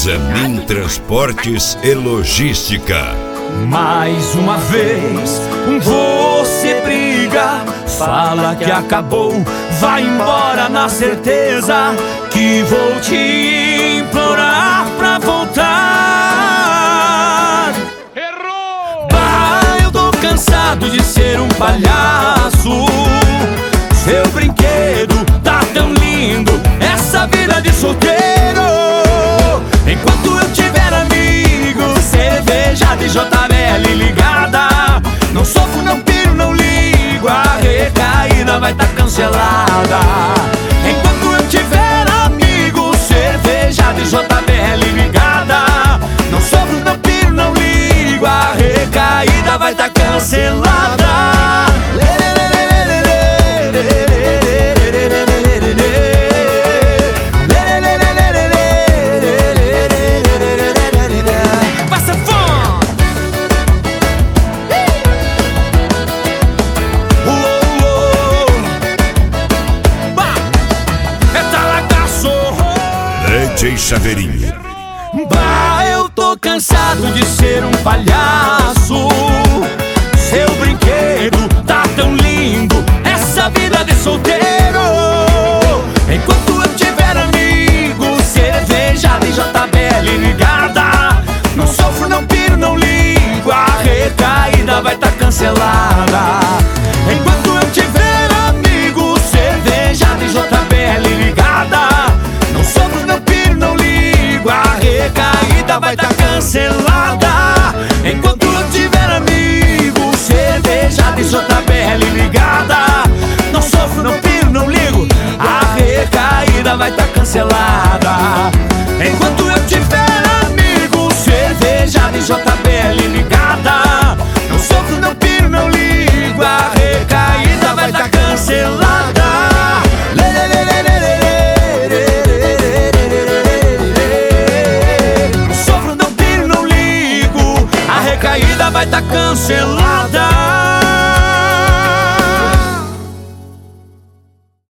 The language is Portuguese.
Zamin Transportes e Logística. Mais uma vez você briga, fala que acabou, vai embora na certeza que vou te implorar pra voltar. Errou! Eu tô cansado de ser um palhaço, seu brinquedo tá tão lindo, essa vida de solteiro. Enquanto eu tiver amigo, cerveja de JBL ligada, não sofro, não piro, não ligo, a recaída vai tá cancelada. Enquanto eu tiver amigo, cerveja de JBL ligada, não sofro, não piro, não ligo, a recaída vai tá cancelada. DJ Chaveirinho. Eu tô cansado de ser um palhaço, seu brinquedo tá tão lindo, essa vida de solteiro. Enquanto eu tiver amigo, cerveja de JBL ligada, não sofro, não piro, não ligo, a recaída vai tá cancelada. Enquanto eu tiver amigo, cerveja de JBL ligada, não sofro, não piro, não ligo, a recaída vai tá cancelada. Enquanto eu tiver amigo, cerveja de JBL ligada, não sofro, não piro, não ligo, a recaída vai tá cancelada. Enquanto eu tiver amigo, cerveja de JBL ligada, não sofro, não piro, não ligo, a recaída vai tá cancelada. Não sofro, não piro, não ligo, a recaída vai tá cancelada.